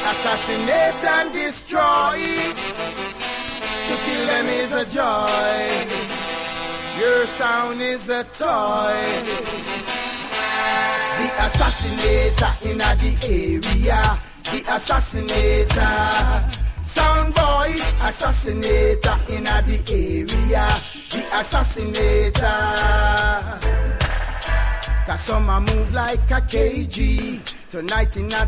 Assassinate and destroy. To kill them is a joy. Your sound is a toy. The assassinator in the area. The assassinator. Sound boy, assassinator in the area. The assassinator. Cause some a move like a KG. Tonight in